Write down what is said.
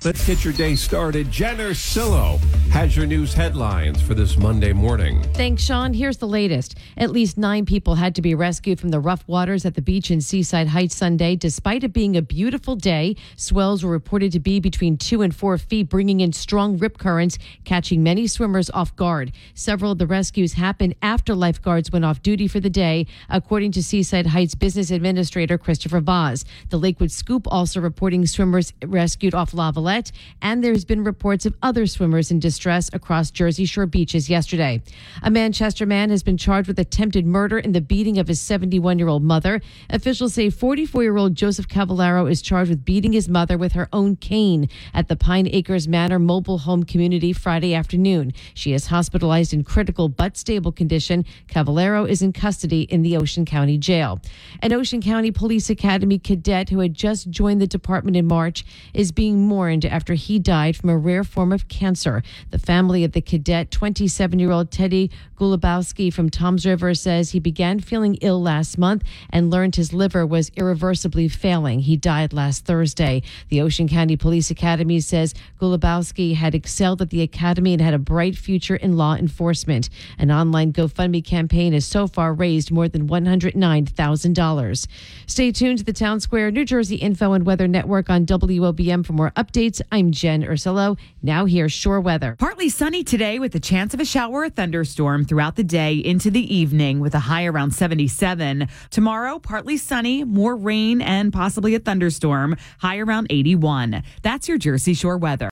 Let's get your day started. Jen Ursillo has your news headlines for this Monday morning. Thanks, Sean. Here's the latest. At least 9 people had to be rescued from the rough waters at the beach in Seaside Heights Sunday. Despite it being a beautiful day, swells were reported to be between 2 and 4 feet, bringing in strong rip currents, catching many swimmers off guard. Several of the rescues happened after lifeguards went off duty for the day, according to Seaside Heights Business Administrator Christopher Vaz. The Lakewood Scoop also reporting swimmers rescued off Lavalette, and there's been reports of other swimmers in distress across Jersey Shore beaches yesterday. A Manchester man has been charged with attempted murder in the beating of his 71-year-old mother. Officials say 44-year-old Joseph Cavallaro is charged with beating his mother with her own cane at the Pine Acres Manor mobile home community Friday afternoon. She is hospitalized in critical but stable condition. Cavallaro is in custody in the Ocean County Jail. An Ocean County Police Academy cadet who had just joined the department in March is being mourned after he died from a rare form of cancer. The family of the cadet, 27-year-old Teddy Gulabowski from Toms River, says he began feeling ill last month and learned his liver was irreversibly failing. He died last Thursday. The Ocean County Police Academy says Gulabowski had excelled at the academy and had a bright future in law enforcement. An online GoFundMe campaign has so far raised more than $109,000. Stay tuned to the Town Square, New Jersey Info and Weather Network on WOBM for more updates. I'm Jen Ursillo. Now here's Shore Weather. Partly sunny today with a chance of a shower or thunderstorm throughout the day into the evening with a high around 77. Tomorrow, partly sunny, more rain and possibly a thunderstorm, high around 81. That's your Jersey Shore weather.